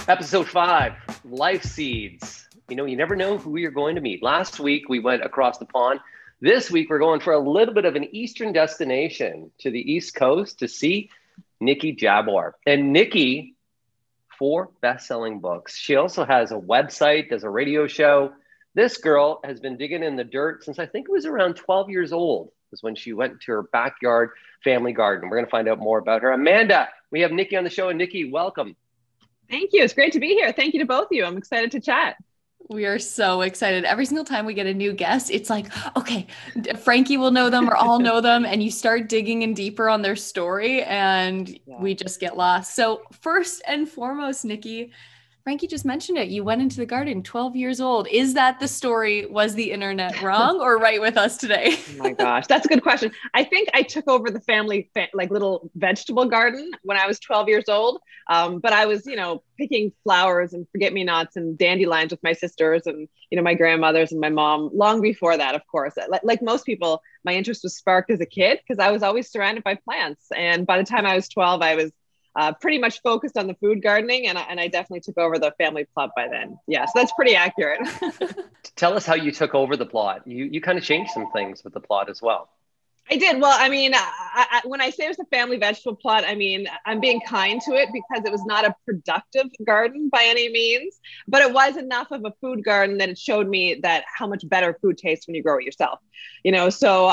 Episode 5, Life Seeds. You know, you never know who you're going to meet. Last week, we went across the pond. This week, we're going for a little bit of an Eastern destination to the East Coast to see Nikki Jabbour. And Nikki, 4 best-selling books. She also has a website, does a radio show. This girl has been digging in the dirt since I think it was around 12 years old, was when she went to her backyard family garden. We're going to find out more about her. Amanda, we have Nikki on the show. And Nikki, welcome. Thank you. It's great to be here. Thank you to both of you. I'm excited to chat. We are so excited. Every single time we get a new guest, it's like, okay, Frankie will know them or I'll know them. And you start digging in deeper on their story and we just get lost. So first and foremost, Nikki, Frankie just mentioned it. You went into the garden 12 years old. Is that the story? Was the internet wrong or right with us today? Oh my gosh, that's a good question. I think I took over the family like little vegetable garden when I was 12 years old. But I was, picking flowers and forget-me-nots and dandelions with my sisters and, my grandmothers and my mom long before that, of course. Like most people, my interest was sparked as a kid because I was always surrounded by plants. And by the time I was 12, I was pretty much focused on the food gardening, and I definitely took over the family plot by then. Yeah, so that's pretty accurate. Tell us how you took over the plot. You kind of changed some things with the plot as well. I did. Well, I mean, when I say it was a family vegetable plot, I mean, I'm being kind to it because it was not a productive garden by any means, but it was enough of a food garden that it showed me that how much better food tastes when you grow it yourself. So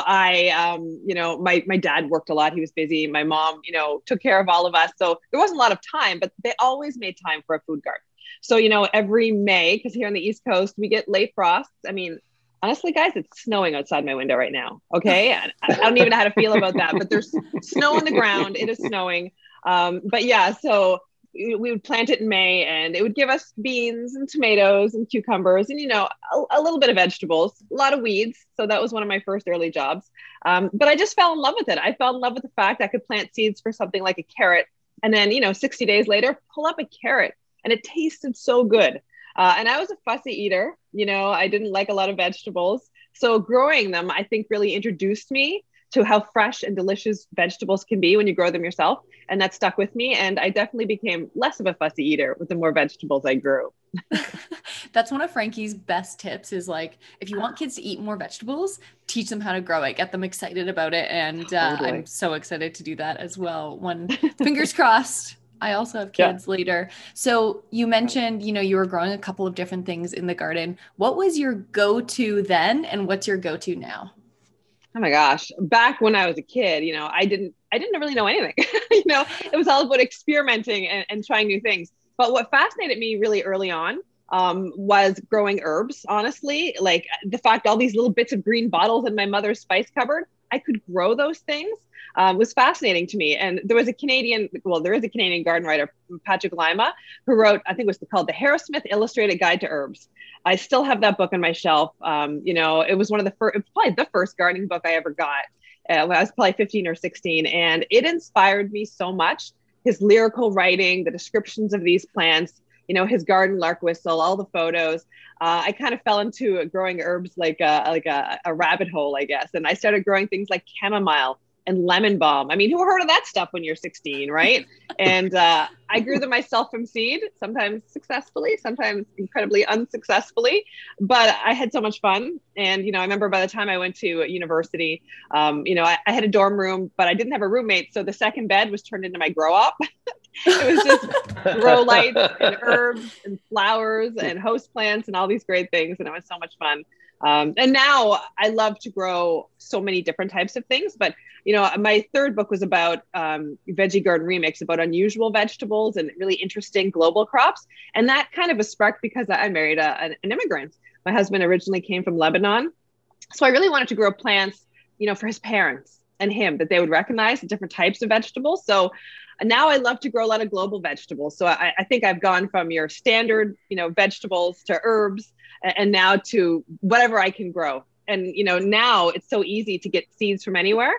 my dad worked a lot. He was busy. My mom, took care of all of us. So there wasn't a lot of time, but they always made time for a food garden. So, every May, because here on the East Coast, we get late frosts. I mean, honestly, guys, it's snowing outside my window right now. Okay. I don't even know how to feel about that, but there's snow on the ground. It is snowing. But yeah, so we would plant it in May and it would give us beans and tomatoes and cucumbers and, a little bit of vegetables, a lot of weeds. So that was one of my first early jobs. But I just fell in love with it. I fell in love with the fact I could plant seeds for something like a carrot. And then, 60 days later, pull up a carrot and it tasted so good. And I was a fussy eater, I didn't like a lot of vegetables. So growing them, I think really introduced me to how fresh and delicious vegetables can be when you grow them yourself. And that stuck with me. And I definitely became less of a fussy eater with the more vegetables I grew. That's one of Frankie's best tips is like, if you want kids to eat more vegetables, teach them how to grow it, get them excited about it. And Totally. I'm so excited to do that as well. Fingers crossed. I also have kids later. So you mentioned, you were growing a couple of different things in the garden. What was your go-to then? And what's your go-to now? Oh my gosh. Back when I was a kid, I didn't really know anything. It was all about experimenting and trying new things. But what fascinated me really early on was growing herbs, honestly. Like the fact all these little bits of green bottles in my mother's spice cupboard, I could grow those things. Was fascinating to me. And there is a Canadian garden writer, Patrick Lima, who wrote, I think it was called The Harrowsmith Illustrated Guide to Herbs. I still have that book on my shelf. It was one of the first, probably the first gardening book I ever got. When I was probably 15 or 16. And it inspired me so much. His lyrical writing, the descriptions of these plants, his garden lark whistle, all the photos. I kind of fell into growing herbs like a rabbit hole, I guess. And I started growing things like chamomile and lemon balm. I mean, who heard of that stuff when you're 16, right? And I grew them myself from seed, sometimes successfully, sometimes incredibly unsuccessfully, but I had so much fun. And, I remember by the time I went to university, I had a dorm room, but I didn't have a roommate. So the second bed was turned into my grow up. It was just grow lights and herbs and flowers and host plants and all these great things. And it was so much fun. And now I love to grow so many different types of things, but my third book was about Veggie Garden Remix, about unusual vegetables and really interesting global crops. And that kind of was sparked because I married an immigrant. My husband originally came from Lebanon. So I really wanted to grow plants, for his parents and him, that they would recognize the different types of vegetables. So now I love to grow a lot of global vegetables. So I think I've gone from your standard, vegetables to herbs and now to whatever I can grow. And, now it's so easy to get seeds from anywhere.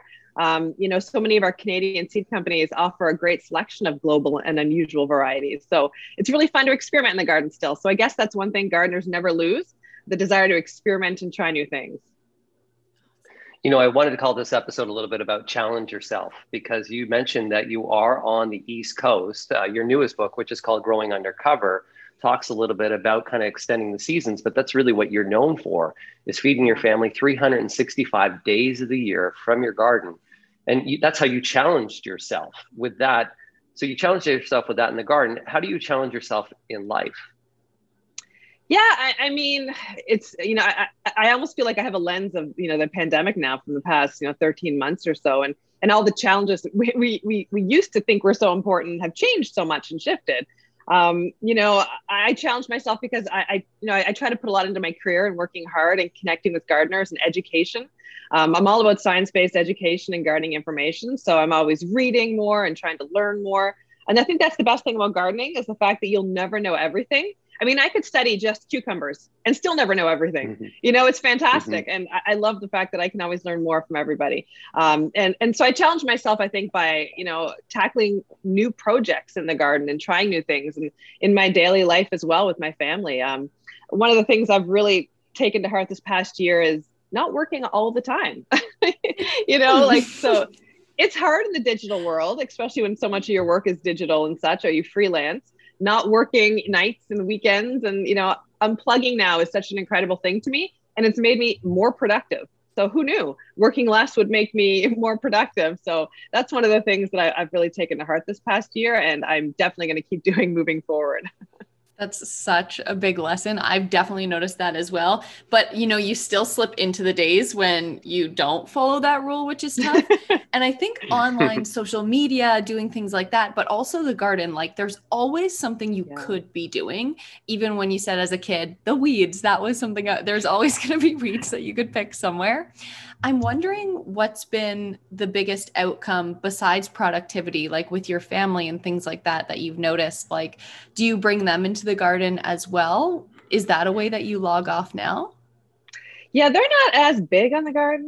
So many of our Canadian seed companies offer a great selection of global and unusual varieties. So it's really fun to experiment in the garden still. So I guess that's one thing gardeners never lose, the desire to experiment and try new things. I wanted to call this episode a little bit about challenge yourself, because you mentioned that you are on the East Coast. Your newest book, which is called Growing Undercover, talks a little bit about kind of extending the seasons, but that's really what you're known for, is feeding your family 365 days of the year from your garden. And that's how you challenged yourself with that. So you challenged yourself with that in the garden. How do you challenge yourself in life? Yeah, I mean, it's, I almost feel like I have a lens of, the pandemic now from the past, 13 months or so. And all the challenges we used to think were so important have changed so much and shifted. I challenge myself because I try to put a lot into my career and working hard and connecting with gardeners and education. I'm all about science-based education and gardening information. So I'm always reading more and trying to learn more. And I think that's the best thing about gardening, is the fact that you'll never know everything. I mean, I could study just cucumbers and still never know everything. Mm-hmm. It's fantastic. Mm-hmm. And I love the fact that I can always learn more from everybody. And so I challenge myself, I think, by, tackling new projects in the garden and trying new things, and in my daily life as well with my family. One of the things I've really taken to heart this past year is not working all the time, so it's hard in the digital world, especially when so much of your work is digital and such, or you freelance. Not working nights and weekends, and unplugging now is such an incredible thing to me, and it's made me more productive. So who knew working less would make me more productive? So that's one of the things that I've really taken to heart this past year, and I'm definitely going to keep doing moving forward. That's such a big lesson. I've definitely noticed that as well. But, you still slip into the days when you don't follow that rule, which is tough. And I think online social media, doing things like that, but also the garden, like there's always something you could be doing. Even when you said as a kid, the weeds, that was something, there's always going to be weeds that you could pick somewhere. I'm wondering what's been the biggest outcome besides productivity, like with your family and things like that, that you've noticed. Like, do you bring them into the garden as well? Is that a way that you log off now? Yeah, they're not as big on the garden.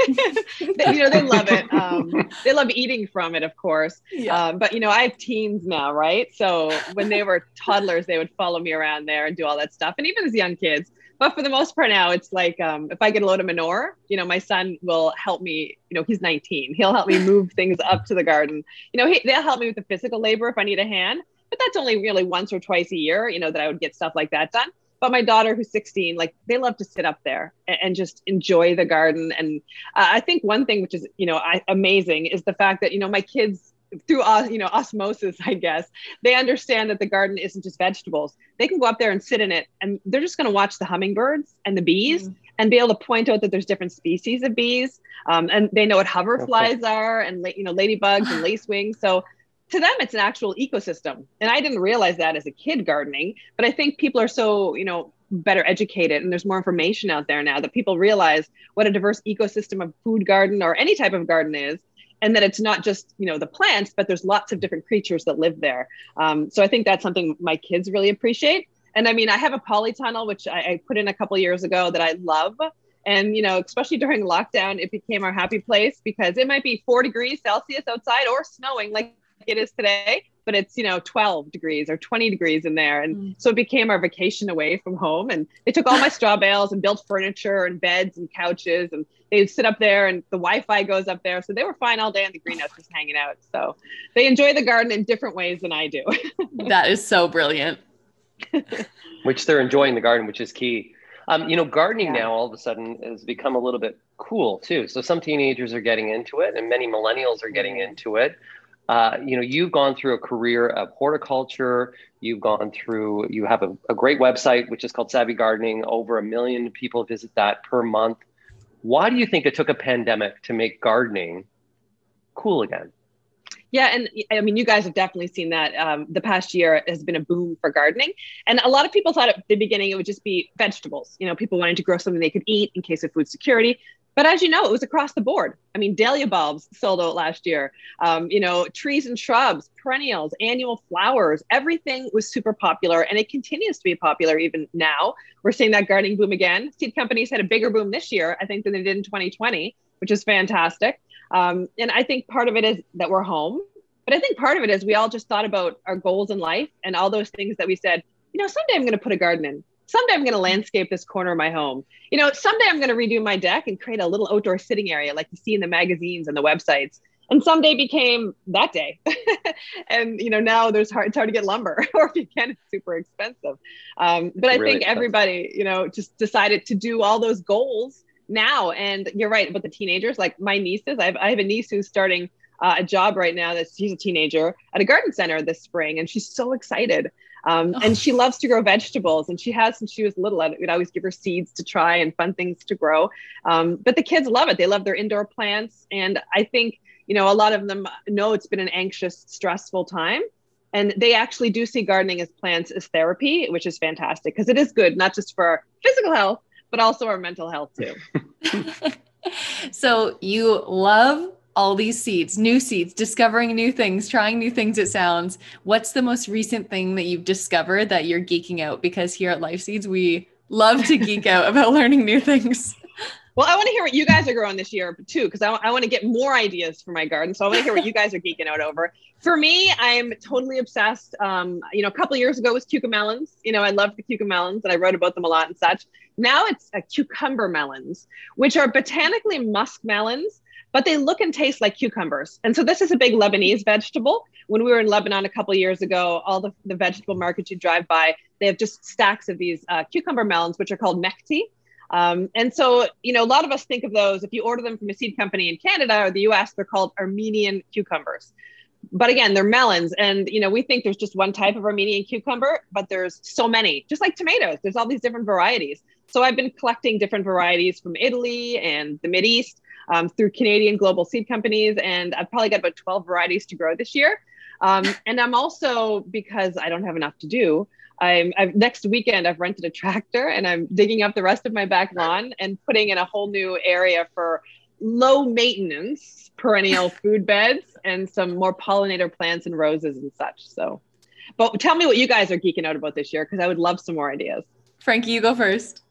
They love it. They love eating from it, of course. Yeah. But, I have teens now, right? So when they were toddlers, they would follow me around there and do all that stuff. And even as young kids. But for the most part now, it's like, if I get a load of manure, my son will help me, he's 19. He'll help me move things up to the garden. They'll help me with the physical labor if I need a hand, but that's only really once or twice a year, that I would get stuff like that done. But my daughter, who's 16, like they love to sit up there and just enjoy the garden. And I think one thing which is, amazing is the fact that, my kids, through osmosis, I guess, they understand that the garden isn't just vegetables. They can go up there and sit in it, and they're just going to watch the hummingbirds and the bees and be able to point out that there's different species of bees. And they know what hoverflies are, and ladybugs and lacewings. So to them, it's an actual ecosystem. And I didn't realize that as a kid gardening, but I think people are so, better educated, and there's more information out there now that people realize what a diverse ecosystem of food garden or any type of garden is. And that it's not just, the plants, but there's lots of different creatures that live there. So I think that's something my kids really appreciate. And I mean, I have a polytunnel, which I put in a couple of years ago, that I love. And, especially during lockdown, it became our happy place, because it might be 4 degrees Celsius outside or snowing like it is today, but it's, 12 degrees or 20 degrees in there. And so it became our vacation away from home. And they took all my straw bales and built furniture and beds and couches, and they'd sit up there, and the Wi-Fi goes up there. So they were fine all day in the greenhouse just hanging out. So they enjoy the garden in different ways than I do. That is so brilliant. Which they're enjoying the garden, which is key. Gardening now all of a sudden has become a little bit cool too. So some teenagers are getting into it, and many millennials are getting into it. You've gone through a career of horticulture. You have a great website, which is called Savvy Gardening. Over 1 million people visit that per month. Why do you think it took a pandemic to make gardening cool again? Yeah. And I mean, you guys have definitely seen that the past year has been a boom for gardening. And a lot of people thought at the beginning it would just be vegetables. People wanting to grow something they could eat in case of food security. But as you know, it was across the board. I mean, dahlia bulbs sold out last year. Trees and shrubs, perennials, annual flowers, everything was super popular. And it continues to be popular even now. We're seeing that gardening boom again. Seed companies had a bigger boom this year, I think, than they did in 2020, which is fantastic. And I think part of it is that we're home. But I think part of it is we all just thought about our goals in life and all those things that we said, someday I'm going to put a garden in. someday I'm going to landscape this corner of my home. You know, someday I'm going to redo my deck and create a little outdoor sitting area like you see in the magazines and the websites. And someday became that day. And, you know, now it's hard to get lumber, or if you can, it's super expensive. But I think everybody, you know, just decided to do all those goals now. And you're right about the teenagers, like my nieces. I have a niece who's starting a job right now she's a teenager at a garden center this spring, and she's so excited. And she loves to grow vegetables, and she has since she was little. We'd always give her seeds to try and fun things to grow. But the kids love it. They love their indoor plants. And I think, you know, a lot of them know it's been an anxious, stressful time. And they actually do see gardening as plants as therapy, which is fantastic because it is good, not just for our physical health, but also our mental health too. So you love all these seeds, new seeds, discovering new things, trying new things, it sounds. What's the most recent thing that you've discovered that you're geeking out? Because here at Life Seeds, we love to geek out about learning new things. Well, I want to hear what you guys are growing this year too, because I want to get more ideas for my garden. So I want to hear what you guys are geeking out over. For me, I'm totally obsessed. You know, a couple of years ago was cucamelons. You know, I loved the cucamelons and I wrote about them a lot and such. Now it's cucumber melons, which are botanically musk melons, but they look and taste like cucumbers. And so this is a big Lebanese vegetable. When we were in Lebanon a couple of years ago, all the vegetable markets you drive by, they have just stacks of these cucumber melons, which are called mekti. And so, you know, a lot of us think of those, if you order them from a seed company in Canada or the US, they're called Armenian cucumbers. But again, they're melons. And, you know, we think there's just one type of Armenian cucumber, but there's so many, just like tomatoes. There's all these different varieties. So I've been collecting different varieties from Italy and the Mideast through Canadian global seed companies. And I've probably got about 12 varieties to grow this year. And I'm also, because I don't have enough to do, next weekend, I've rented a tractor and I'm digging up the rest of my back lawn and putting in a whole new area for low maintenance perennial food beds and some more pollinator plants and roses and such. So, but tell me what you guys are geeking out about this year, because I would love some more ideas. Frankie, you go first.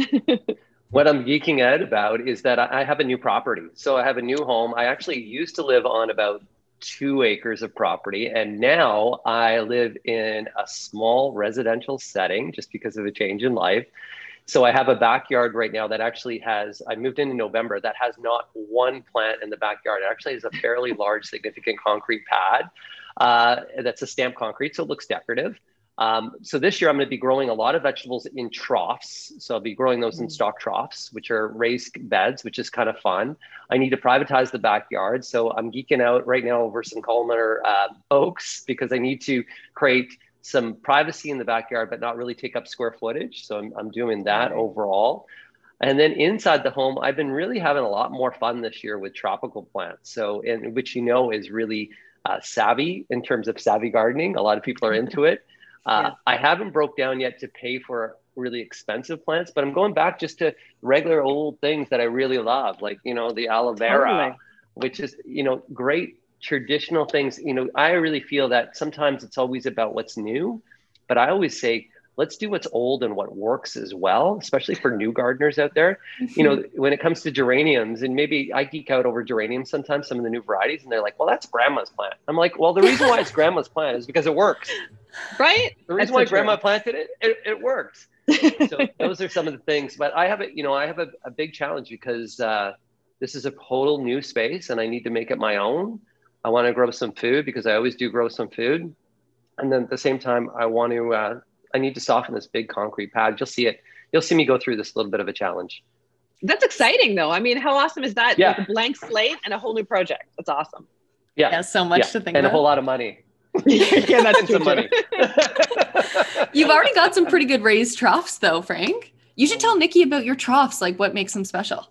What I'm geeking out about is that I have a new property. So I have a new home. I actually used to live on about 2 acres of property. And now I live in a small residential setting just because of a change in life. So I have a backyard right now that actually has, I moved in November, that has not one plant in the backyard. It actually has a fairly large, significant concrete pad. That's a stamped concrete, so it looks decorative. So this year I'm going to be growing a lot of vegetables in troughs. So I'll be growing those in stock troughs, which are raised beds, which is kind of fun. I need to privatize the backyard. So I'm geeking out right now over some columnar oaks because I need to create some privacy in the backyard, but not really take up square footage. So I'm doing that overall. And then inside the home, I've been really having a lot more fun this year with tropical plants. So, which you know is really savvy in terms of savvy gardening. A lot of people are into it. I haven't broke down yet to pay for really expensive plants, but I'm going back just to regular old things that I really love, like, you know, the aloe vera, which is, you know, great traditional things. You know, I really feel that sometimes it's always about what's new, but I always say, let's do what's old and what works as well, especially for new gardeners out there. You know, when it comes to geraniums, and maybe I geek out over geraniums sometimes, some of the new varieties, and they're like, well, that's grandma's plant. I'm like, well, the reason why it's grandma's plant is because it works. Right? The reason why grandma planted it, it works. So those are some of the things. But I have a big challenge because this is a total new space and I need to make it my own. I want to grow some food because I always do grow some food. And then at the same time, I need to soften this big concrete pad. You'll see it. You'll see me go through this little bit of a challenge. That's exciting though. I mean, how awesome is that? Yeah. Like a blank slate and a whole new project. That's awesome. Yeah, so much to think about. And a whole lot of money. Yeah, that's true. Money. You've already got some pretty good raised troughs though, Frank. You should tell Nikki about your troughs, like what makes them special.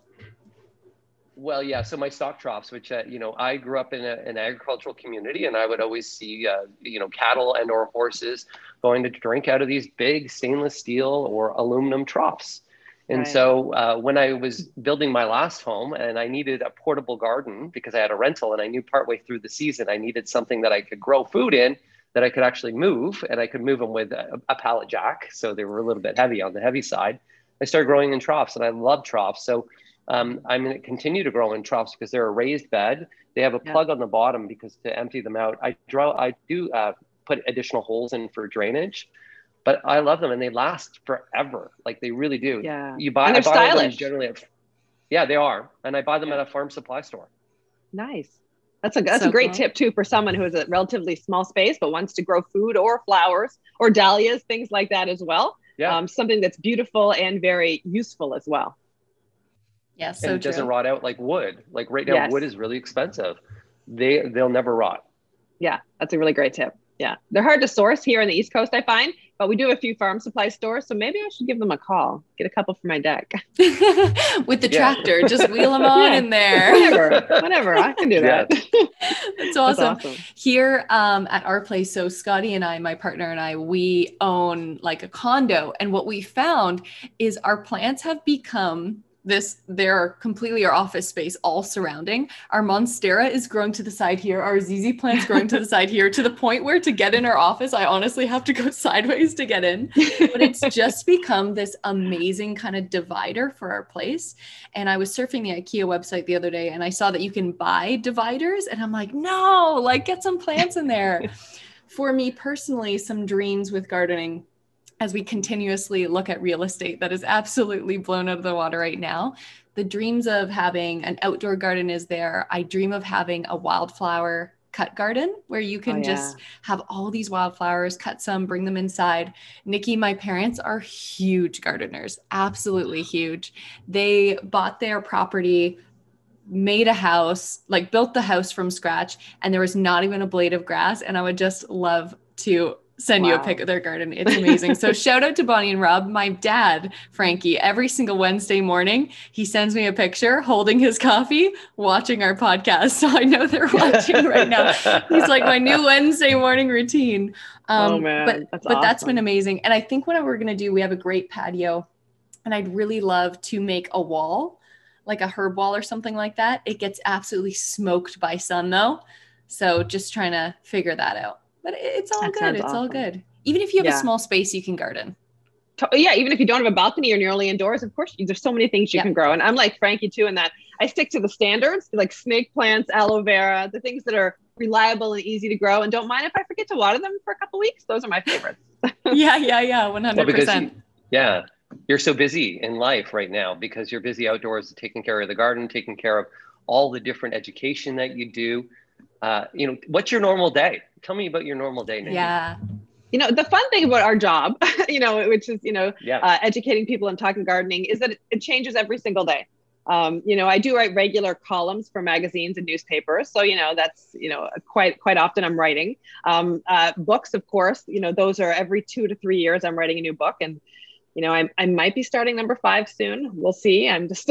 Well, yeah. So my stock troughs, which, you know, I grew up in an agricultural community and I would always see, you know, cattle and or horses going to drink out of these big stainless steel or aluminum troughs. And so when I was building my last home and I needed a portable garden because I had a rental and I knew partway through the season, I needed something that I could grow food in that I could actually move, and I could move them with a pallet jack. So they were a little bit heavy on the heavy side. I started growing in troughs and I love troughs. So I'm going to continue to grow in troughs because they're a raised bed. They have a plug on the bottom because to empty them out. I do put additional holes in for drainage. but I love them and they last forever. Like they really do. Yeah. You buy, and they're I buy them stylish. generally at, yeah, they are. And I buy them Yeah. at a farm supply store. Nice. That's a So great cool. tip too for someone who has a relatively small space but wants to grow food or flowers or dahlias, things like that as well. Yeah. Something that's beautiful and very useful as well. Yeah, so and it doesn't true. rot out like wood. Like right now, Yes. wood is really expensive. They'll never rot. Yeah, that's a really great tip. Yeah, they're hard to source here on the East Coast, I find, but we do have a few farm supply stores, so maybe I should give them a call, get a couple for my deck. With the Yeah. tractor, just wheel them on Yeah. in there. Whatever, I can do that. That's awesome. That's awesome. Here at our place, so Scotty and I, my partner and I, we own like a condo, and what we found is our plants have become they're completely our office space all surrounding. Our Monstera is growing to the side here. Our ZZ plant's growing to the side here, to the point where to get in our office, I honestly have to go sideways to get in. But it's just become this amazing kind of divider for our place. And I was surfing the IKEA website the other day and I saw that you can buy dividers. And I'm like, no, like get some plants in there. For me personally, some dreams with gardening, as we continuously look at real estate that is absolutely blown out of the water right now. The dreams of having an outdoor garden is there. I dream of having a wildflower cut garden where you can just have all these wildflowers, cut some, bring them inside. Nikki, my parents are huge gardeners, absolutely huge. They bought their property, made a house, like built the house from scratch, and there was not even a blade of grass. And I would just love to send you a pic of their garden. It's amazing. So shout out to Bonnie and Rob. My dad, Frankie, every single Wednesday morning, he sends me a picture holding his coffee, watching our podcast. So I know they're watching right now. He's like my new Wednesday morning routine. Oh man, but that's been amazing. And I think what we're going to do, we have a great patio and I'd really love to make a wall, like a herb wall or something like that. It gets absolutely smoked by sun though. So just trying to figure that out. But it's all good. It's all good. Even if you have a small space, you can garden. Yeah, even if you don't have a balcony or you're only indoors, of course, there's so many things you can grow. And I'm like Frankie too, in that I stick to the standards, like snake plants, aloe vera, the things that are reliable and easy to grow. And don't mind if I forget to water them for a couple of weeks. Those are my favorites. Yeah, 100%. Well, because you're so busy in life right now because you're busy outdoors, taking care of the garden, taking care of all the different education that you do. What's your normal day? Tell me about your normal day, Nikki. Yeah. The fun thing about our job, which is, educating people and talking gardening, is that it changes every single day. I do write regular columns for magazines and newspapers. So, that's, quite often I'm writing. Books, of course, those are every 2 to 3 years I'm writing a new book. And, I might be starting number 5 soon. We'll see. I'm just,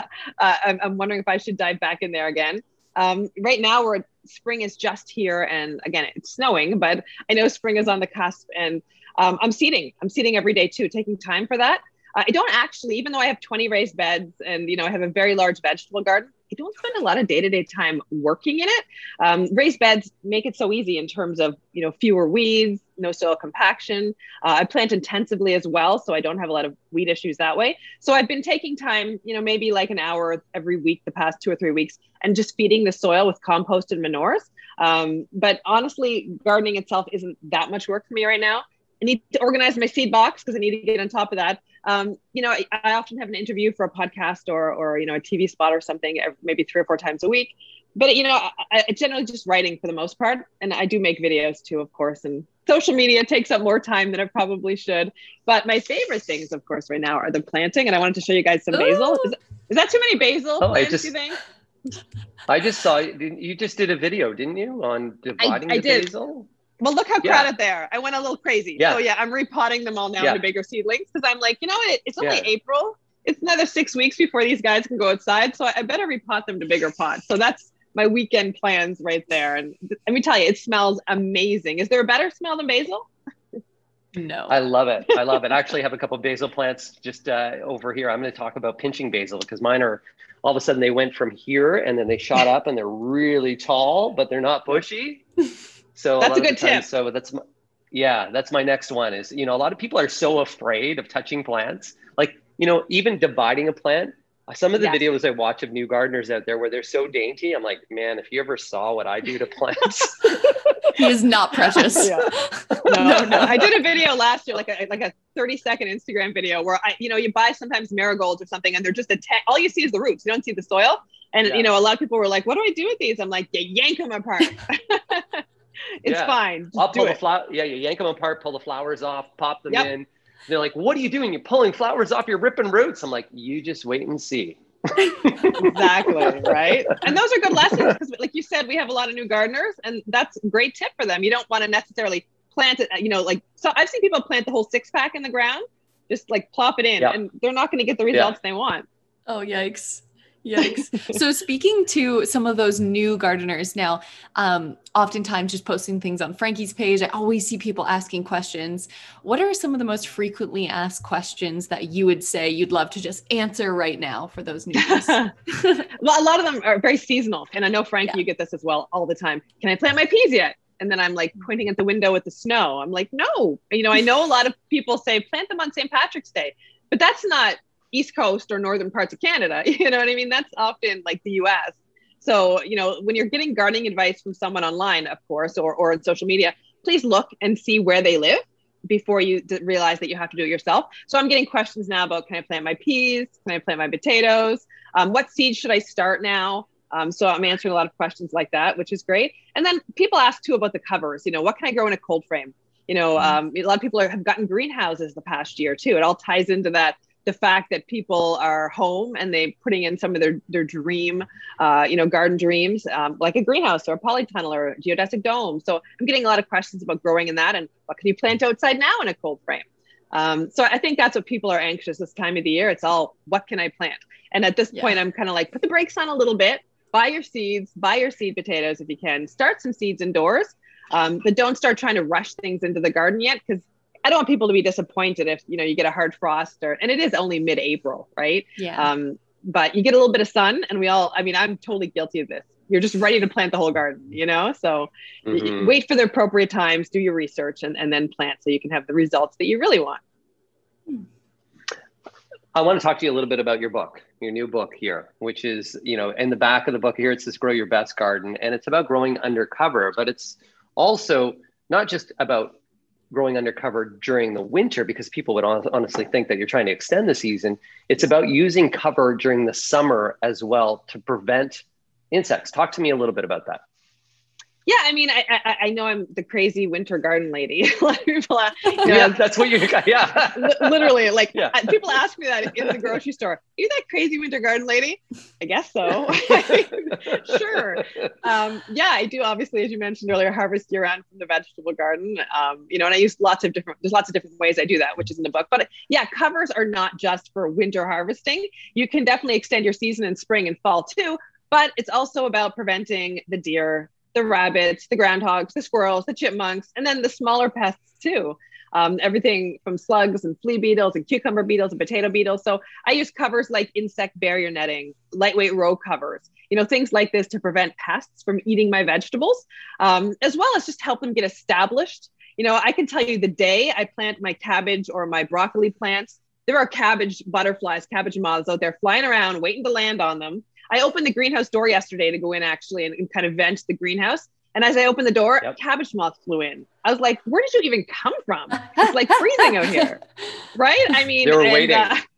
I'm wondering if I should dive back in there again. Right now spring is just here, and again it's snowing, but I know spring is on the cusp, and I'm seeding every day too, taking time for that. I don't actually, even though I have 20 raised beds and I have a very large vegetable garden, I don't spend a lot of day-to-day time working in it. Raised beds make it so easy in terms of fewer weeds, no soil compaction. I plant intensively as well, so I don't have a lot of weed issues that way. So I've been taking time, maybe like an hour every week the past 2 or 3 weeks, and just feeding the soil with composted manures. But honestly, gardening itself isn't that much work for me right now. I need to organize my seed box because I need to get on top of that. I often have an interview for a podcast or a TV spot or something, maybe 3 or 4 times a week. But, I generally just writing for the most part. And I do make videos too, of course. And social media takes up more time than it probably should. But my favorite things, of course, right now are the planting. And I wanted to show you guys some basil. Is that too many basil plants, you think? I just saw, you just did a video, didn't you, on dividing the basil? Well, look how crowded they are. I went a little crazy. Yeah. So I'm repotting them all now into bigger seedlings because I'm like, it's only April. It's another 6 weeks before these guys can go outside. So I better repot them to bigger pots. So that's my weekend plans right there. And let me tell you, it smells amazing. Is there a better smell than basil? No. I love it. I actually have a couple of basil plants just over here. I'm going to talk about pinching basil because mine are, all of a sudden they went from here and then they shot up and they're really tall, but they're not bushy. So that's a good tip. So that's my next one is, a lot of people are so afraid of touching plants. Like, even dividing a plant, some of the videos I watch of new gardeners out there where they're so dainty, I'm like, man, if you ever saw what I do to plants, He is not precious. Yeah. No. I did a video last year, like a 30-second Instagram video where you buy sometimes marigolds or something, and they're just all you see is the roots. You don't see the soil. And a lot of people were like, "What do I do with these?" I'm like, "You yank them apart." It's fine. I'll pull the flower. Yeah, you yank them apart, pull the flowers off, pop them in. They're like, "What are you doing? You're pulling flowers off. You're ripping roots." I'm like, "You just wait and see." Exactly, right? And those are good lessons because, like you said, we have a lot of new gardeners, and that's a great tip for them. You don't want to necessarily plant it, so I've seen people plant the whole 6-pack in the ground, just like plop it in, and they're not going to get the results they want. Oh, yikes. Yikes. So speaking to some of those new gardeners now, oftentimes just posting things on Frankie's page, I always see people asking questions. What are some of the most frequently asked questions that you would say you'd love to just answer right now for those newbies? Well, a lot of them are very seasonal. And I know, Frankie, you get this as well all the time. Can I plant my peas yet? And then I'm like pointing at the window with the snow. I'm like, no. I know a lot of people say plant them on St. Patrick's Day, but that's not East Coast or northern parts of Canada. You know what I mean? That's often like the US. So, when you're getting gardening advice from someone online, of course, or on social media, please look and see where they live before you realize that you have to do it yourself. So I'm getting questions now about, can I plant my peas? Can I plant my potatoes? What seeds should I start now? So I'm answering a lot of questions like that, which is great. And then people ask too about the covers. What can I grow in a cold frame? A lot of people have gotten greenhouses the past year too. It all ties into that. The fact that people are home and they're putting in some of their dream, garden dreams, like a greenhouse or a polytunnel or a geodesic dome. So I'm getting a lot of questions about growing in that and what can you plant outside now in a cold frame? So I think that's what people are anxious this time of the year. It's all, what can I plant? And at this point, I'm kind of like, put the brakes on a little bit, buy your seeds, buy your seed potatoes if you can, start some seeds indoors, but don't start trying to rush things into the garden yet, because I don't want people to be disappointed if, you get a hard frost and it is only mid-April, right? Yeah. But you get a little bit of sun and I'm totally guilty of this. You're just ready to plant the whole garden, So wait for the appropriate times, do your research and then plant so you can have the results that you really want. I want to talk to you a little bit about your book, your new book here, which is, in the back of the book here, it says Grow Your Best Garden. And it's about growing undercover, but it's also not just about growing undercover during the winter, because people would honestly think that you're trying to extend the season. It's about using cover during the summer as well to prevent insects. Talk to me a little bit about that. Yeah, I know I'm the crazy winter garden lady. A lot of people, that's what you got. Yeah, literally, people ask me that in the grocery store. Are you that crazy winter garden lady? I guess so. Sure. I do. Obviously, as you mentioned earlier, harvest year round from the vegetable garden. And I use there's lots of different ways I do that, which is in the book. But covers are not just for winter harvesting. You can definitely extend your season in spring and fall too. But it's also about preventing the deer, the rabbits, the groundhogs, the squirrels, the chipmunks, and then the smaller pests too. Everything from slugs and flea beetles and cucumber beetles and potato beetles. So I use covers like insect barrier netting, lightweight row covers, things like this to prevent pests from eating my vegetables, as well as just help them get established. I can tell you the day I plant my cabbage or my broccoli plants, there are cabbage butterflies, cabbage moths out there flying around, waiting to land on them. I opened the greenhouse door yesterday to go in actually and kind of vent the greenhouse. And as I opened the door, cabbage moth flew in. I was like, where did you even come from? It's like freezing out here, right? They were waiting.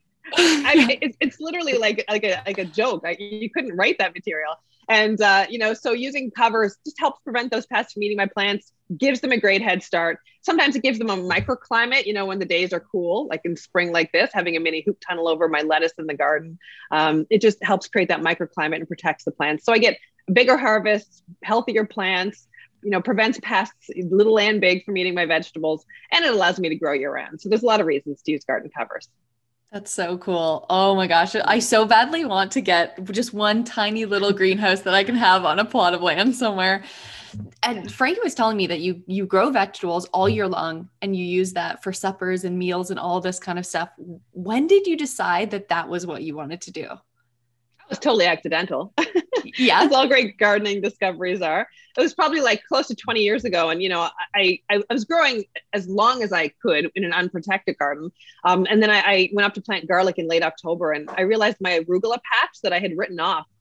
It's literally like a joke. You couldn't write that material. And, so using covers just helps prevent those pests from eating my plants, gives them a great head start. Sometimes it gives them a microclimate, when the days are cool, like in spring like this, having a mini hoop tunnel over my lettuce in the garden. It just helps create that microclimate and protects the plants. So I get bigger harvests, healthier plants, prevents pests, little and big, from eating my vegetables, and it allows me to grow year round. So there's a lot of reasons to use garden covers. That's so cool. Oh my gosh. I so badly want to get just one tiny little greenhouse that I can have on a plot of land somewhere. And Frankie was telling me that you grow vegetables all year long and you use that for suppers and meals and all this kind of stuff. When did you decide that was what you wanted to do? It was totally accidental. Yeah. As all great gardening discoveries are. It was probably like close to 20 years ago. And, I was growing as long as I could in an unprotected garden. And then I went up to plant garlic in late October and I realized my arugula patch that I had written off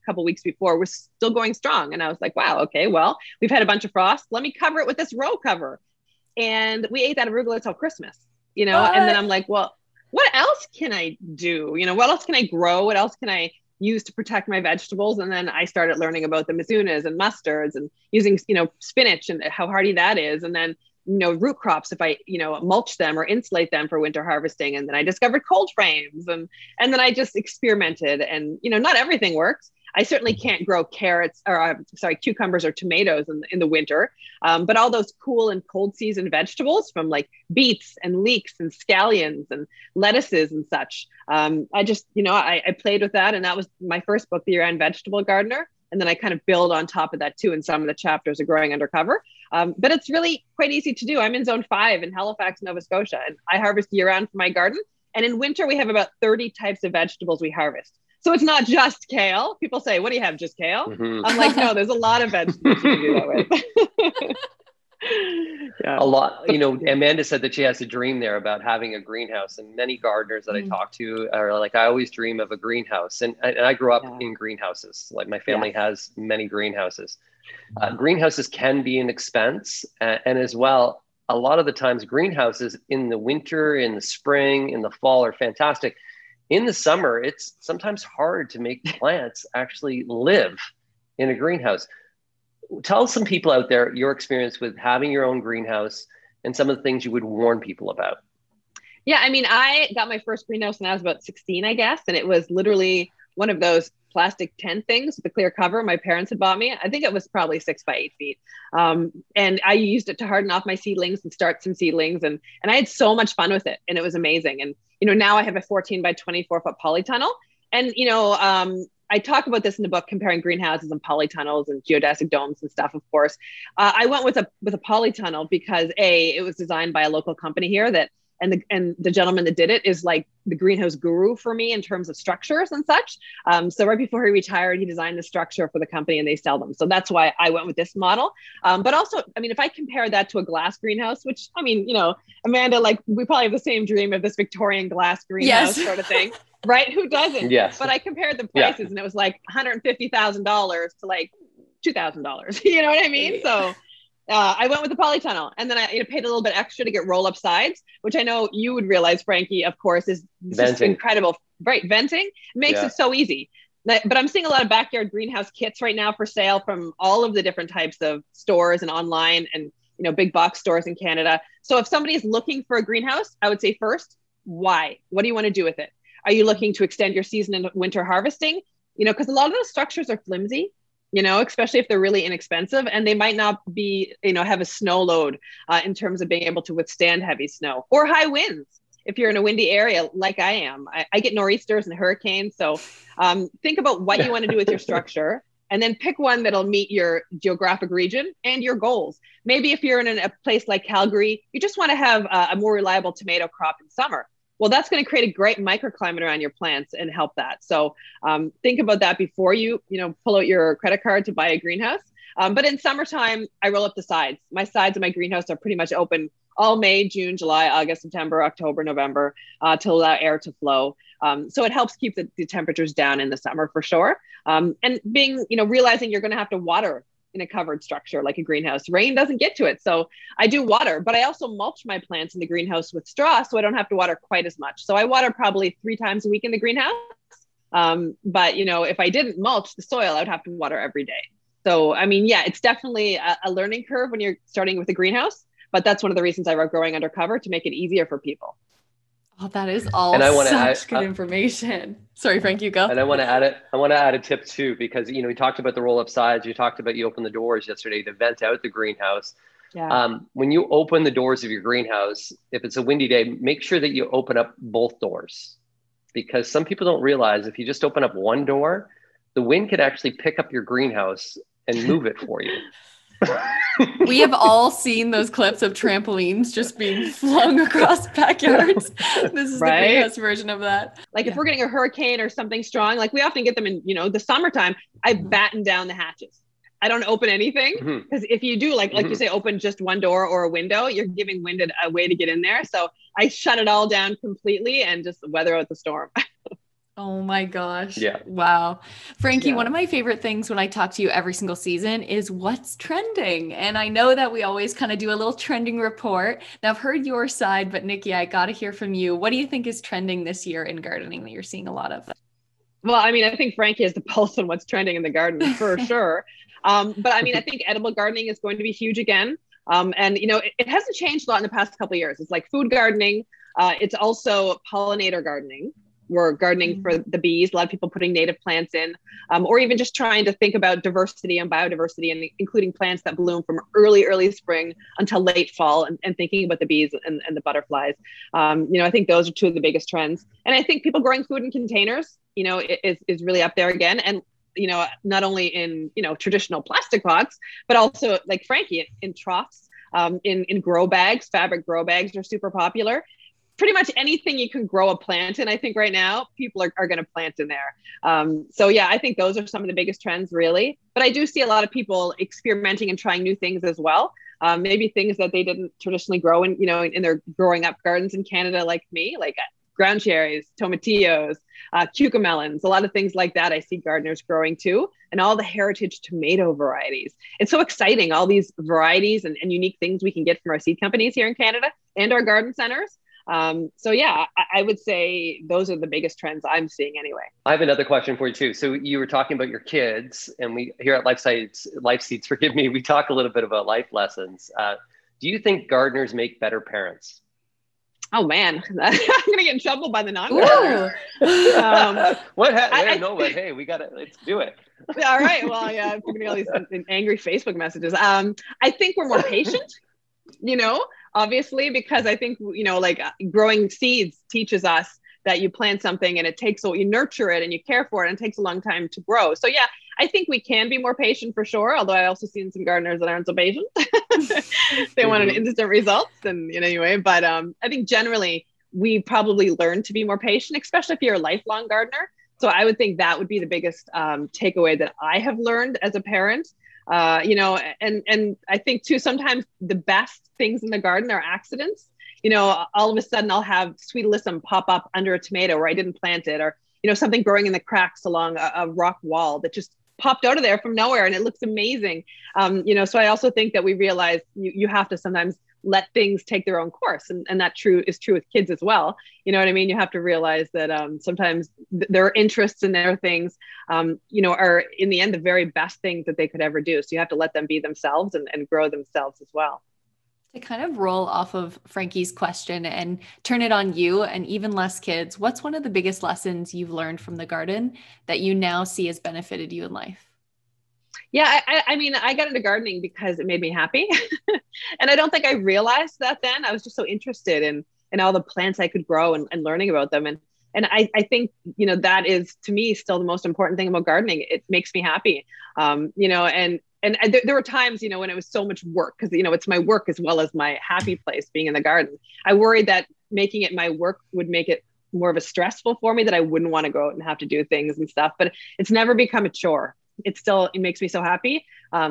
couple weeks before was still going strong. And I was like, wow, okay, well, we've had a bunch of frost. Let me cover it with this row cover. And we ate that arugula till Christmas, you know? What? And then I'm like, well, what else can I do? You know, what else can I grow? What else can I use to protect my vegetables? And then I started learning about the mizunas and mustards and using, you know, spinach and how hardy that is. And then, you know, root crops, if I, you know, mulch them or insulate them for winter harvesting. And then I discovered cold frames, and then I just experimented, and, you know, not everything works. I certainly can't grow carrots or cucumbers or tomatoes in the winter. But all those cool and cold season vegetables, from like beets and leeks and scallions and lettuces and such. I just, you know, I played with that, and that was my first book, The Year-Round Vegetable Gardener. And then I kind of build on top of that too in some of the chapters of Growing Undercover. But it's really quite easy to do. I'm in Zone 5 in Halifax, Nova Scotia, and I harvest year-round for my garden. And in winter, we have about 30 types of vegetables we harvest. So it's not just kale. People say, what do you have, just kale? Mm-hmm. I'm like, no, there's a lot of vegetables you can do that with. Yeah. A lot, you know, Amanda said that she has a dream there about having a greenhouse, and many gardeners that I talk to are like, I always dream of a greenhouse. And I grew up in greenhouses. Like my family has many greenhouses. Greenhouses can be an expense. And as well, a lot of the times greenhouses in the winter, in the spring, in the fall are fantastic. In the summer, it's sometimes hard to make plants actually live in a greenhouse. Tell some people out there your experience with having your own greenhouse and some of the things you would warn people about. Yeah, I mean, I got my first greenhouse when I was about 16, I guess. And it was literally one of those plastic tent things with a clear cover my parents had bought me. I think it was probably 6 by 8 feet. And I used it to harden off my seedlings and start some seedlings. And I had so much fun with it, and it was amazing. And, you know, now I have a 14 by 24 foot polytunnel. And, you know, I talk about this in the book, comparing greenhouses and polytunnels and geodesic domes and stuff, of course. I went with a polytunnel because it was designed by a local company here and the gentleman that did it is like the greenhouse guru for me in terms of structures and such. So right before he retired, he designed the structure for the company and they sell them. So that's why I went with this model. But also, I mean, if I compare that to a glass greenhouse, which, I mean, you know, Amanda, like we probably have the same dream of this Victorian glass greenhouse sort of thing, right? Who doesn't? Yes. But I compared the prices and it was like $150,000 to like $2,000. You know what I mean? So I went with the polytunnel, and then I paid a little bit extra to get roll-up sides, which I know you would realize, Frankie, of course, is just incredible. Right, venting makes it so easy. But I'm seeing a lot of backyard greenhouse kits right now for sale from all of the different types of stores and online and, you know, big box stores in Canada. So if somebody is looking for a greenhouse, I would say first, why? What do you want to do with it? Are you looking to extend your season into winter harvesting? You know, because a lot of those structures are flimsy, you know, especially if they're really inexpensive, and they might not be, you know, have a snow load in terms of being able to withstand heavy snow or high winds. If you're in a windy area like I am, I get nor'easters and hurricanes. So think about what you want to do with your structure, and then pick one that'll meet your geographic region and your goals. Maybe if you're in a place like Calgary, you just want to have a more reliable tomato crop in summer. Well, that's going to create a great microclimate around your plants and help that. So think about that before you pull out your credit card to buy a greenhouse. But in summertime, I roll up the sides. My sides of my greenhouse are pretty much open all May, June, July, August, September, October, November, to allow air to flow. So it helps keep the temperatures down in the summer for sure. And being, realizing you're going to have to water in a covered structure like a greenhouse. Rain doesn't get to it. So I do water, but I also mulch my plants in the greenhouse with straw, so I don't have to water quite as much. So I water probably 3 times a week in the greenhouse. But if I didn't mulch the soil, I would have to water every day. So, I mean, yeah, it's definitely a learning curve when you're starting with a greenhouse, but that's one of the reasons I wrote Growing Undercover, to make it easier for people. Oh, that is all such good information. Sorry, Frank, you go. And I want to add a tip too, because, we talked about the roll-up sides. You talked about you opened the doors yesterday to vent out the greenhouse. Yeah. When you open the doors of your greenhouse, if it's a windy day, make sure that you open up both doors, because some people don't realize if you just open up one door, the wind could actually pick up your greenhouse and move it for you. We have all seen those clips of trampolines just being flung across backyards. This is the greenhouse version of that. Like if we're getting a hurricane or something strong, like we often get them in, the summertime, I batten down the hatches. I don't open anything, because if you do, like you say, open just one door or a window, you're giving wind a way to get in there. So I shut it all down completely and just weather out the storm. Oh my gosh. Yeah. Wow. Frankie, Yeah. one of my favorite things when I talk to you every single season is what's trending. And I know that we always kind of do a little trending report. Now I've heard your side, but Nikki, I got to hear from you. What do you think is trending this year in gardening that you're seeing a lot of? Well, I mean, I think Frankie has the pulse on what's trending in the garden for sure. But I mean, I think edible gardening is going to be huge again. And you know, it hasn't changed a lot in the past couple of years. It's like food gardening. It's also pollinator gardening. We're gardening for the bees. A lot of people putting native plants in, or even just trying to think about diversity and biodiversity, and including plants that bloom from early spring until late fall, and thinking about the bees and the butterflies. You know, I think those are two of the biggest trends. And I think people growing food in containers, you know, is really up there again. And you know, not only in, you know, traditional plastic pots, but also like Frankie in troughs, in grow bags. Fabric grow bags are super popular. Pretty much anything you can grow a plant in, I think right now, people are going to plant in there. So yeah, I think those are some of the biggest trends really. But I do see a lot of people experimenting and trying new things as well. Maybe things that they didn't traditionally grow in, you know, in their growing up gardens in Canada, like me, like ground cherries, tomatillos, cucamelons, a lot of things like that. I see gardeners growing too, and all the heritage tomato varieties. It's so exciting, all these varieties and unique things we can get from our seed companies here in Canada and our garden centers. So yeah, I would say those are the biggest trends I'm seeing anyway. I have another question for you too. So you were talking about your kids, and we here at Life Seeds, forgive me, we talk a little bit about life lessons. Do you think gardeners make better parents? Oh man, I'm gonna get in trouble by the non-gardeners. Hey, let's do it. All right, well, yeah, I'm getting all these angry Facebook messages. I think we're more patient, you know, obviously, because I think, you know, like growing seeds teaches us that you plant something and you nurture it and you care for it, and it takes a long time to grow. So yeah, I think we can be more patient for sure. Although I also seen some gardeners that aren't so patient. They want an instant results, and you know, anyway. But I think generally we probably learn to be more patient, especially if you're a lifelong gardener. So I would think that would be the biggest takeaway that I have learned as a parent. You know, and I think too, sometimes the best things in the garden are accidents. You know, all of a sudden I'll have sweet alyssum pop up under a tomato where I didn't plant it, or, you know, something growing in the cracks along a rock wall that just popped out of there from nowhere, and it looks amazing. You know, so I also think that we realize you have to sometimes let things take their own course. And that is true with kids as well. You know what I mean? You have to realize that sometimes their interests and their things, you know, are in the end the very best things that they could ever do. So you have to let them be themselves and grow themselves as well. To kind of roll off of Frankie's question and turn it on you and even less kids, what's one of the biggest lessons you've learned from the garden that you now see has benefited you in life? Yeah, I mean, I got into gardening because it made me happy. And I don't think I realized that then. I was just so interested in all the plants I could grow and learning about them. And I think, you know, that is to me still the most important thing about gardening. It makes me happy. You know, and there were times, you know, when it was so much work, because, you know, it's my work as well as my happy place being in the garden. I worried that making it my work would make it more of a stressful for me, that I wouldn't want to go out and have to do things and stuff. But it's never become a chore. It makes me so happy.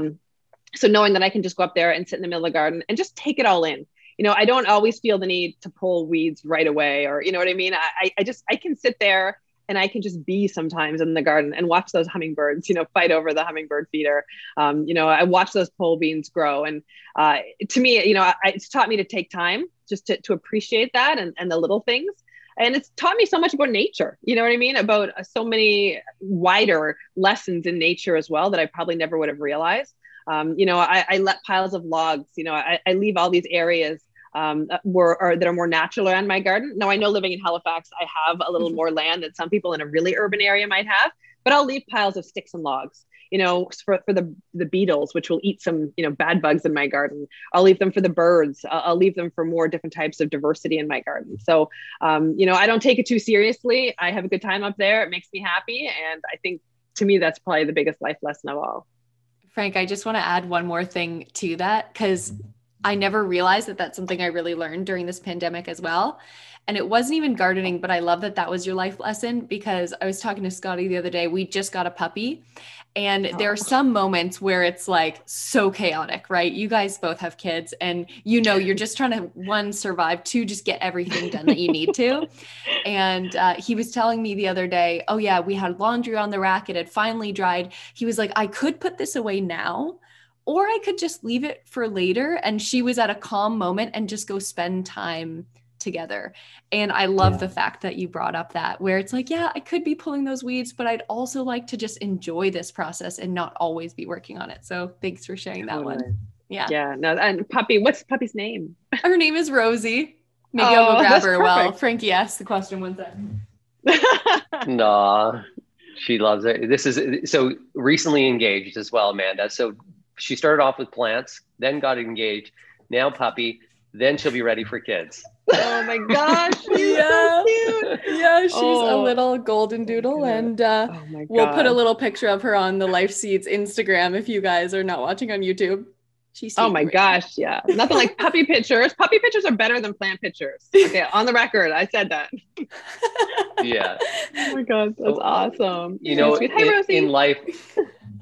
So knowing that I can just go up there and sit in the middle of the garden and just take it all in. You know, I don't always feel the need to pull weeds right away, or, you know what I mean? I can sit there and I can just be sometimes in the garden and watch those hummingbirds, you know, fight over the hummingbird feeder. You know, I watch those pole beans grow. And to me, you know, it's taught me to take time just to appreciate that and the little things. And it's taught me so much about nature, you know what I mean? About so many wider lessons in nature as well that I probably never would have realized. You know, I let piles of logs, you know, I leave all these areas that are more natural around my garden. Now, I know living in Halifax, I have a little more land than some people in a really urban area might have, but I'll leave piles of sticks and logs, you know, for the beetles, which will eat some, you know, bad bugs in my garden. I'll leave them for the birds. I'll leave them for more different types of diversity in my garden. So, you know, I don't take it too seriously. I have a good time up there. It makes me happy. And I think to me, that's probably the biggest life lesson of all. Frank, I just want to add one more thing to that, because I never realized that that's something I really learned during this pandemic as well. And it wasn't even gardening, but I love that that was your life lesson, because I was talking to Scotty the other day. We just got a puppy, and there are some moments where it's like so chaotic, right? You guys both have kids, and you know, you're just trying to, one, survive, two, just get everything done that you need to. And he was telling me the other day, oh yeah, we had laundry on the rack. It had finally dried. He was like, I could put this away now, or I could just leave it for later. And she was at a calm moment and just go spend time together. And I love the fact that you brought up that, where it's like, yeah, I could be pulling those weeds, but I'd also like to just enjoy this process and not always be working on it. So thanks for sharing that one. Yeah. Yeah. No, and Puppy, what's Puppy's name? Her name is Rosie. Maybe I'll go grab her while Frankie asks the question. One second. Nah, she loves it. This is so recently engaged as well, Amanda. So she started off with plants, then got engaged, now puppy, then she'll be ready for kids. Oh my gosh, she's so cute. Yeah, she's a little golden doodle, and we'll put a little picture of her on the Life Seeds Instagram if you guys are not watching on YouTube. She's gosh, yeah. Nothing like puppy pictures. Puppy pictures are better than plant pictures. Okay, on the record, I said that. Yeah. Oh my God, that's awesome. You know, in life,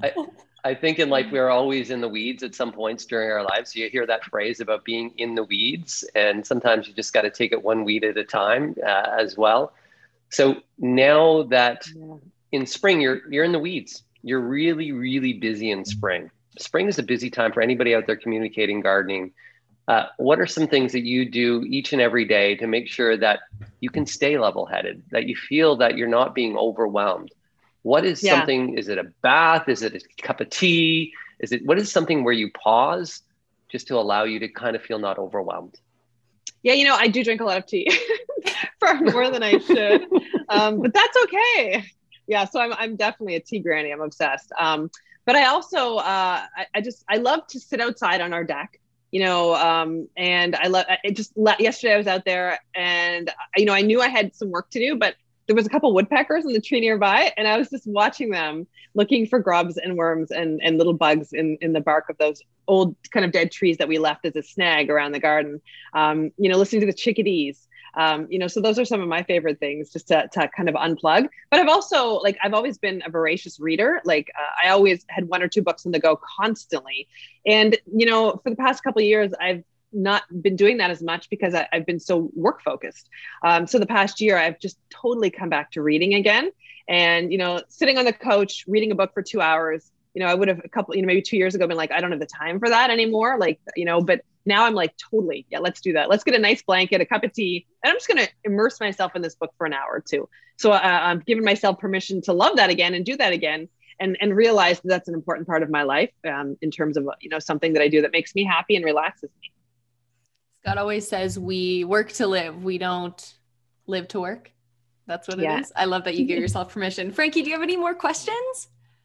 I think in life, we are always in the weeds at some points during our lives. So you hear that phrase about being in the weeds, and sometimes you just got to take it one weed at a time as well. So now that in spring, you're in the weeds, you're really, really busy in spring. Spring is a busy time for anybody out there communicating gardening. What are some things that you do each and every day to make sure that you can stay level-headed, that you feel that you're not being overwhelmed? What is something, is it a bath? Is it a cup of tea? What is something where you pause just to allow you to kind of feel not overwhelmed? Yeah, you know, I do drink a lot of tea far more than I should, but that's okay. Yeah, so I'm definitely a tea granny. I'm obsessed. But I also, I love to sit outside on our deck, you know, and yesterday I was out there and, you know, I knew I had some work to do, but there was a couple woodpeckers in the tree nearby, and I was just watching them looking for grubs and worms and little bugs in the bark of those old kind of dead trees that we left as a snag around the garden. You know, listening to the chickadees. You know, so those are some of my favorite things, just to kind of unplug. But I've always been a voracious reader. I always had one or two books on the go constantly. And, you know, for the past couple of years, I've not been doing that as much because I've been so work focused. So the past year, I've just totally come back to reading again. And, you know, sitting on the couch, reading a book for 2 hours, you know, I would have maybe 2 years ago been like, I don't have the time for that anymore. But now I'm like, totally, yeah, let's do that. Let's get a nice blanket, a cup of tea, and I'm just going to immerse myself in this book for an hour or two. So I'm giving myself permission to love that again and do that again, and realize that that's an important part of my life in terms of, you know, something that I do that makes me happy and relaxes me. Scott always says we work to live. We don't live to work. That's what it is. I love that you give yourself permission. Frankie, do you have any more questions?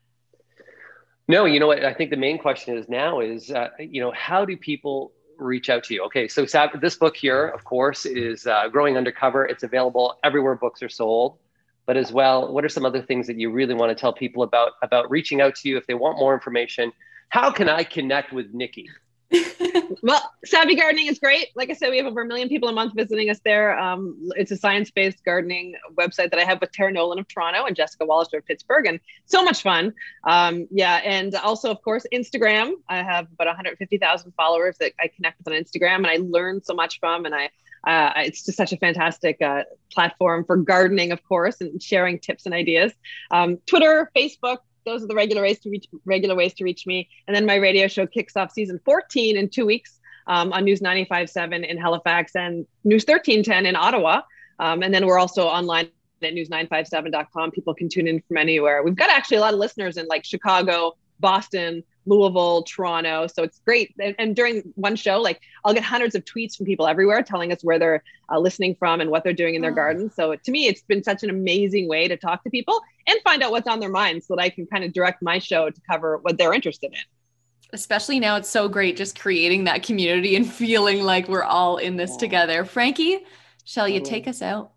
No, you know what? I think the main question is now is, you know, how do people reach out to you? Okay, so this book here, of course, is Growing Undercover. It's available everywhere books are sold. But as well, what are some other things that you really want to tell people about reaching out to you if they want more information? How can I connect with Nikki? Well, Savvy Gardening is great. Like I said, we have over 1 million people a month visiting us there. It's a science-based gardening website that I have with Tara Nolan of Toronto and Jessica Wallister of Pittsburgh, and so much fun. And also, of course, Instagram. I have about 150,000 followers that I connect with on Instagram, and I learn so much from. And it's just such a fantastic platform for gardening, of course, and sharing tips and ideas. Twitter, Facebook. Those are the regular ways to reach me. And then my radio show kicks off season 14 in 2 weeks on News 95.7 in Halifax and News 1310 in Ottawa. And then we're also online at news957.com. People can tune in from anywhere. We've got actually a lot of listeners in like Chicago, Boston, Louisville, Toronto. So it's great. And during one show, like I'll get hundreds of tweets from people everywhere telling us where they're listening from and what they're doing in their gardens. So to me, it's been such an amazing way to talk to people and find out what's on their minds so that I can kind of direct my show to cover what they're interested in. Especially now, it's so great just creating that community and feeling like we're all in this together. Frankie, shall you take us out?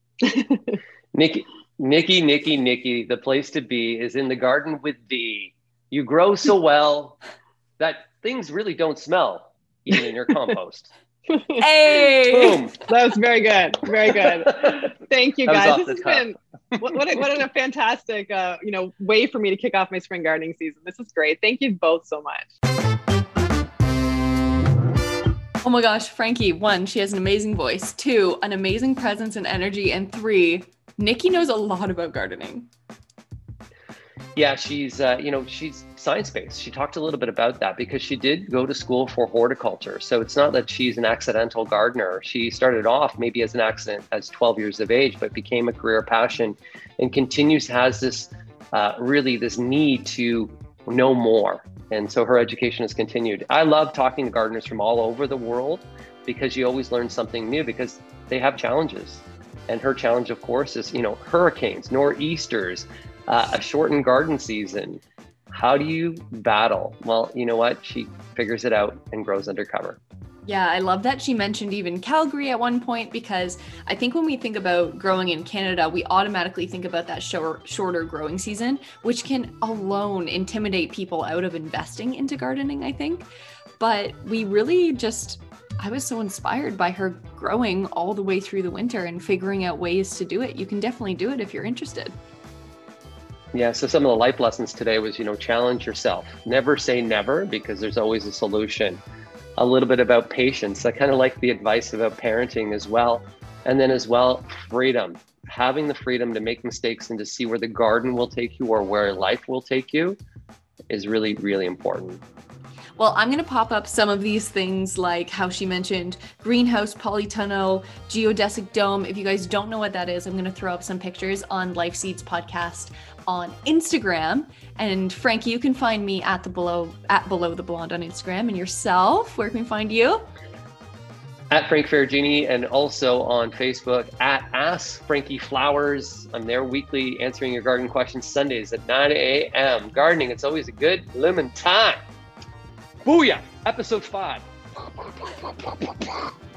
Nikki, the place to be is in the garden with thee. You grow so well that things really don't smell, even in your compost. Hey! Boom. That was very good. Very good. Thank you, guys. This has been what a fantastic way for me to kick off my spring gardening season. This is great. Thank you both so much. Oh my gosh, Frankie, 1, she has an amazing voice. 2, an amazing presence and energy. And 3, Nikki knows a lot about gardening. Yeah, she's science-based. She talked a little bit about that because she did go to school for horticulture. So it's not that she's an accidental gardener. She started off maybe as an accident as 12 years of age, but became a career passion and has this this need to know more. And so her education has continued. I love talking to gardeners from all over the world because you always learn something new because they have challenges. And her challenge, of course, is, hurricanes, nor'easters, a shortened garden season. How do you battle? Well, you know what? She figures it out and grows undercover. Yeah, I love that she mentioned even Calgary at one point, because I think when we think about growing in Canada, we automatically think about that shorter growing season, which can alone intimidate people out of investing into gardening, I think. But we really I was so inspired by her growing all the way through the winter and figuring out ways to do it. You can definitely do it if you're interested. Yeah, so some of the life lessons today was, challenge yourself. Never say never, because there's always a solution. A little bit about patience. I kind of like the advice about parenting as well. And then as well, freedom. Having the freedom to make mistakes and to see where the garden will take you or where life will take you is really, really important. Well, I'm going to pop up some of these things, like how she mentioned greenhouse, polytunnel, geodesic dome. If you guys don't know what that is, I'm going to throw up some pictures on Life Seeds Podcast on Instagram. And Frankie, you can find me at Below the Blonde on Instagram. And yourself, where can we find you? At Frank Ferragini, and also on Facebook at Ask Frankie Flowers. I'm there weekly answering your garden questions, Sundays at 9 a.m. Gardening, it's always a good lemon time. Booyah! Episode 5.